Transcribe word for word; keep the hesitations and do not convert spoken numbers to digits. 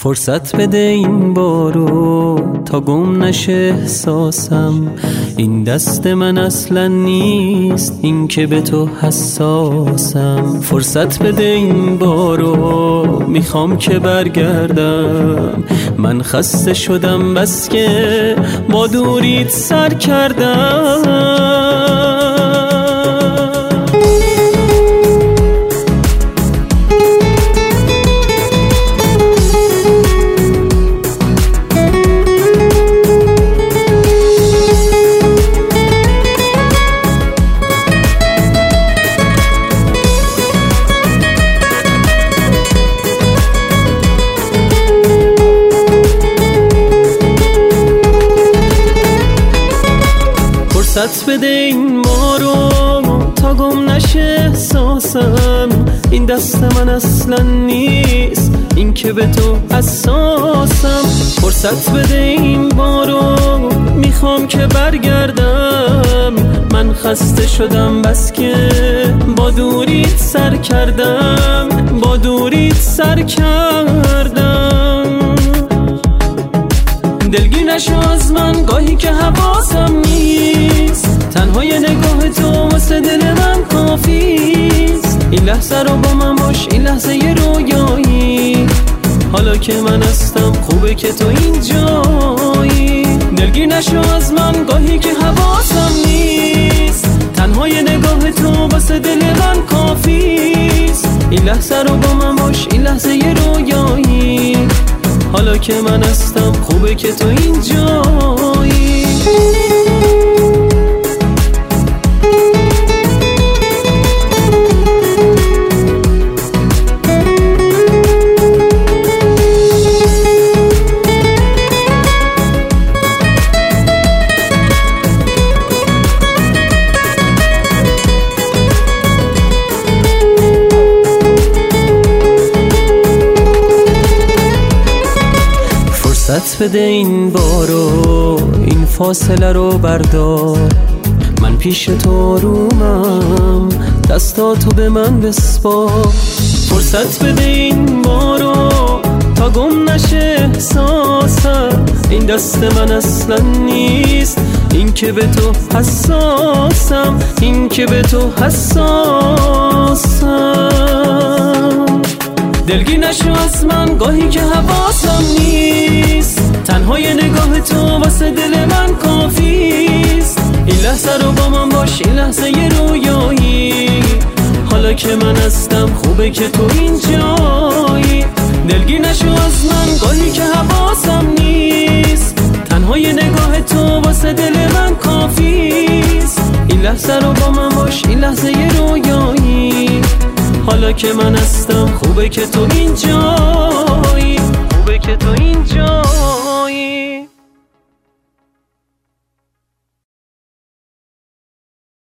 فرصت بده این بارو تا گم نشه احساسم. این دست من اصلا نیست، این که به تو حساسم. فرصت بده این بارو، میخوام که برگردم. من خسته شدم بس که با دوریت سر کردم. فرصت بده این بارو تا گم نشه احساسم. این دست من اصلا نیست، این که به تو حساسم. فرصت بده این بارو، میخوام که برگردم. من خسته شدم بس که با دوریت سر کردم، با دوریت سر کردم. دلگیر نشو از من گاهی که حواسم نیست. تنها یه نگاه تو واسه دل من کافیست. این لحظه رو با من باش، این لحظه یه رویایی. حالا که من هستم خوبه که تو اینجایی. دلگیر نشو از من گاهی که حواسم نیست. تنها یه نگاه تو واسه دل من کافیست. این لحظه رو با من باش، این لحظه یه رویایی. حالا که من هستم خوبه که تو اینجایی. فرصت بده این بارو، این فاصله رو بردار. من پیش تو رومم، دستاتو به من بسپار. فرصت بده این بارو تا گم نشه احساسم. این دست من اصلا نیست، این که به تو حساسم. این که به تو حساسم. دلگیر نشو از من گاهی که حواسم نیست. تنها یه نگاه تو واسه دل من کافیست. این لحظه رو با من باش، این لحظه یه رویایی. حالا که من هستم خوبه که تو اینجایی. دلگیر نشو از من گاهی که حواسم نیست. تنها یه نگاه تو واسه دل من کافیست. این لحظه رو با من باش، این لحظه یه رویایی. حالا که من هستم خوبه که تو اینجایی. خوبه که تو اینجایی.